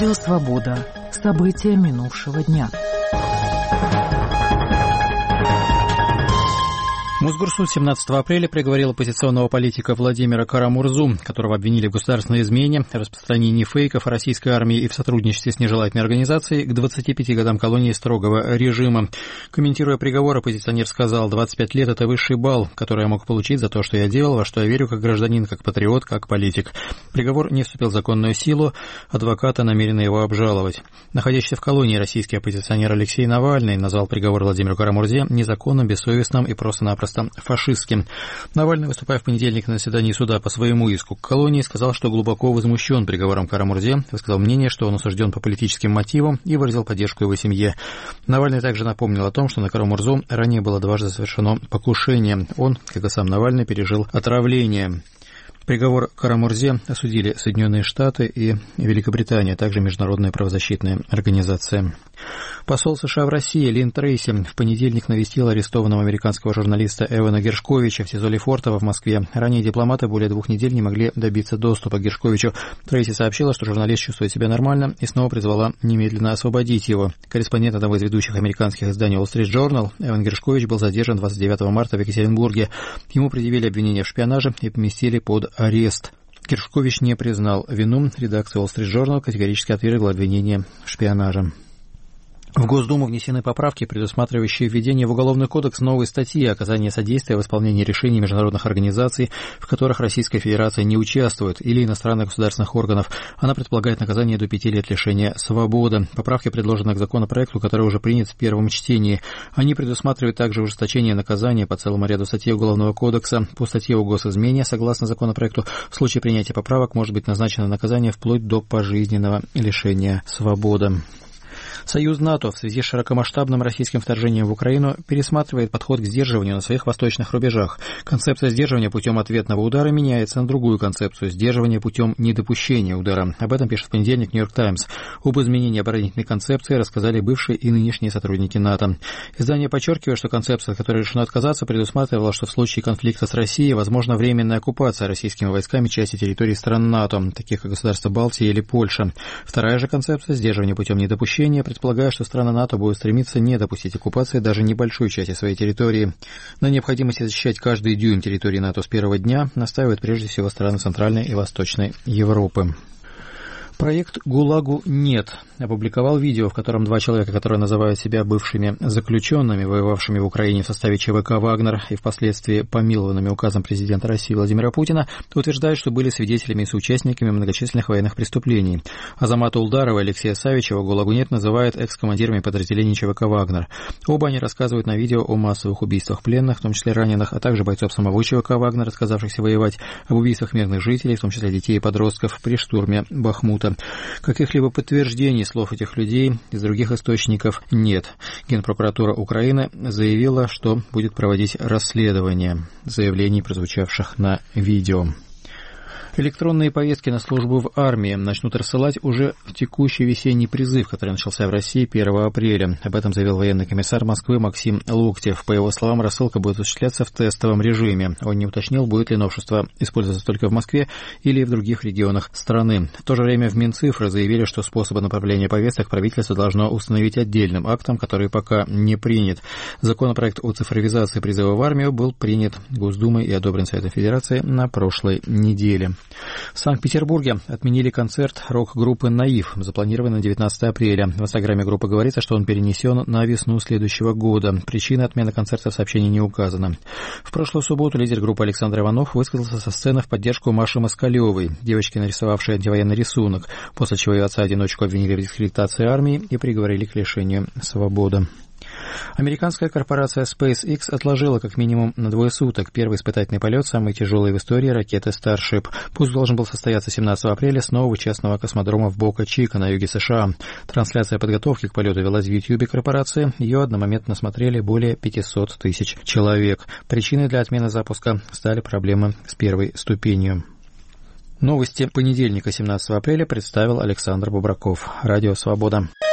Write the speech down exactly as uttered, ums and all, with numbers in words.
Радио «Свобода». События минувшего дня. Мосгорсуд семнадцатого апреля приговорил оппозиционного политика Владимира Кара-Мурзу, которого обвинили в государственной измене, распространении фейков о российской армии и в сотрудничестве с нежелательной организацией, к двадцати пяти годам колонии строгого режима. Комментируя приговор, оппозиционер сказал: двадцать пять лет – это высший балл, который я мог получить за то, что я делал, во что я верю как гражданин, как патриот, как политик. Приговор не вступил в законную силу, адвокаты намерены его обжаловать. Находящийся в колонии российский оппозиционер Алексей Навальный назвал приговор Владимиру Кара-Мурзе незаконным, бессовестным и просто-напросто фашистским. Навальный, выступая в понедельник на заседании суда по своему иску к колонии, сказал, что глубоко возмущен приговором Кара-Мурзе, высказал мнение, что он осужден по политическим мотивам, и выразил поддержку его семье. Навальный также напомнил о том, что на Кара-Мурзу ранее было дважды совершено покушение. Он, как и сам Навальный, пережил отравление. Приговор Кара-Мурзе осудили Соединенные Штаты и Великобритания, а также международная правозащитная организация. Посол США в России Лин Трейси в понедельник навестил арестованного американского журналиста Эвана Гершковича в СИЗО Лефортово в Москве. Ранее дипломаты более двух недель не могли добиться доступа к Гершковичу. Трейси сообщила, что журналист чувствует себя нормально, и снова призвала немедленно освободить его. Корреспондент одного из ведущих американских изданий Wall Street Journal Эван Гершкович был задержан двадцать девятого марта в Екатеринбурге. Ему предъявили обвинение в шпионаже и поместили под арест. Гершкович не признал вину. Редакция Wall Street Journal категорически отвергла обвинение в шпионаже. В Госдуму внесены поправки, предусматривающие введение в Уголовный кодекс новой статьи «Оказание содействия в исполнении решений международных организаций, в которых Российская Федерация не участвует, или иностранных государственных органов». Она предполагает наказание до пяти лет лишения свободы. Поправки предложены к законопроекту, который уже принят в первом чтении. Они предусматривают также ужесточение наказания по целому ряду статей Уголовного кодекса. По статье о госизмене, согласно законопроекту, в случае принятия поправок может быть назначено наказание вплоть до пожизненного лишения свободы. Союз НАТО в связи с широкомасштабным российским вторжением в Украину пересматривает подход к сдерживанию на своих восточных рубежах. Концепция сдерживания путем ответного удара меняется на другую концепцию – сдерживания путем недопущения удара. Об этом пишет в понедельник «Нью-Йорк Таймс». Об изменении оборонительной концепции рассказали бывшие и нынешние сотрудники НАТО. Издание подчеркивает, что концепция, от которой решено отказаться, предусматривала, что в случае конфликта с Россией возможна временная оккупация российскими войсками части территорий стран НАТО, таких как государства Балтии или Польша. Вторая же концепция – сдерживания путем недопущения – предполагая, что страны НАТО будут стремиться не допустить оккупации даже небольшой части своей территории. На необходимости защищать каждый дюйм территории НАТО с первого дня настаивают прежде всего страны Центральной и Восточной Европы. Проект «ГУЛАГу нет» опубликовал видео, в котором два человека, которые называют себя бывшими заключенными, воевавшими в Украине в составе ЧВК «Вагнер» и впоследствии помилованными указом президента России Владимира Путина, утверждают, что были свидетелями и соучастниками многочисленных военных преступлений. Азамата Улдарова и Алексея Савичева «ГУЛАГу нет» называют экс-командирами подразделений ЧВК «Вагнер». Оба они рассказывают на видео о массовых убийствах пленных, в том числе раненых, а также бойцов самого ЧВК «Вагнер», отказавшихся воевать, об убийствах мирных жителей, в том числе детей и подростков, при штурме Бахмута. Каких-либо подтверждений слов этих людей из других источников нет. Генпрокуратура Украины заявила, что будет проводить расследование заявлений, прозвучавших на видео. Электронные повестки на службу в армии начнут рассылать уже в текущий весенний призыв, который начался в России первого апреля. Об этом заявил военный комиссар Москвы Максим Локтев. По его словам, рассылка будет осуществляться в тестовом режиме. Он не уточнил, будет ли новшество использоваться только в Москве или в других регионах страны. В то же время в Минцифры заявили, что способы направления повесток правительство должно установить отдельным актом, который пока не принят. Законопроект о цифровизации призыва в армию был принят Госдумой и одобрен Советом Федерации на прошлой неделе. В Санкт-Петербурге отменили концерт рок-группы «Наив», запланированный на девятнадцатое апреля. В инстаграме группы говорится, что он перенесен на весну следующего года. Причина отмены концерта в сообщении не указана. В прошлую субботу лидер группы Александр Иванов высказался со сцены в поддержку Маши Москалевой, девочки, нарисовавшей антивоенный рисунок, после чего ее отца-одиночку обвинили в дискредитации армии и приговорили к лишению свободы. Американская корпорация SpaceX отложила как минимум на двое суток первый испытательный полет самой тяжелой в истории ракеты Starship. Пуск должен был состояться семнадцатого апреля с нового частного космодрома в Бока-Чика на юге США. Трансляция подготовки к полету велась в Ютьюбе корпорации. Ее одномоментно смотрели более пятьсот тысяч человек. Причиной для отмены запуска стали проблемы с первой ступенью. Новости понедельника, семнадцатого апреля, представил Александр Бубраков. Радио «Свобода».